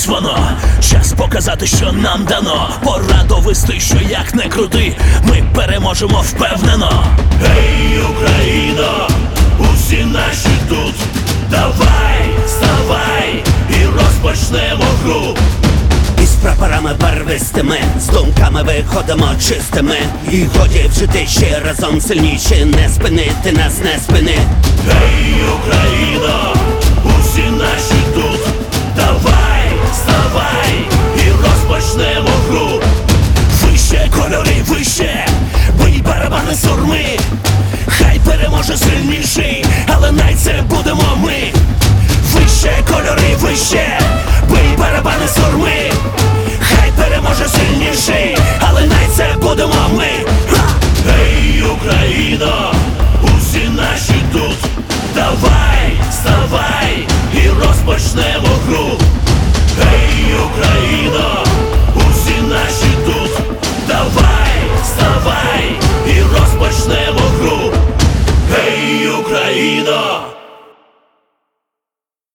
ось воно, час показати, що нам дано. Пора довести, що як не крути, ми переможемо впевнено. Гей, Україно, усі наші тут. Давай, вставай і розпочнемо гру. Із прапорами барвистими, з думками виходимо чистими. І годі вжити ще разом сильніші, не спинити нас, не спини. Гей, Україно, усі наші тут. Давай, вставай і розпочнемо гру. Вище кольори, вище, бий барабани сурми. Хай переможе сильніший, але най це будемо ми. Вище кольори, вище, бий барабани сурми. Хай переможе сильніший, але най це будемо ми. Гей, Україно,